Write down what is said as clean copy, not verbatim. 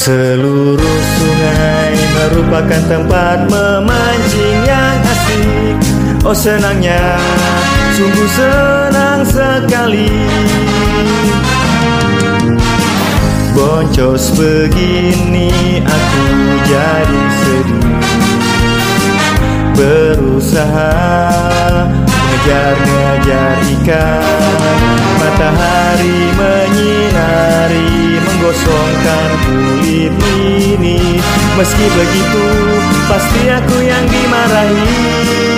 Seluruh sungai merupakan tempat memancing yang asik. Oh senangnya, sungguh senang sekali. Boncos begini aku jadi sedih, berusaha ngejar-ngejar ikan. Matahari menyinari, menggosongkan kulit ini. Meski begitu, pasti aku yang dimarahi.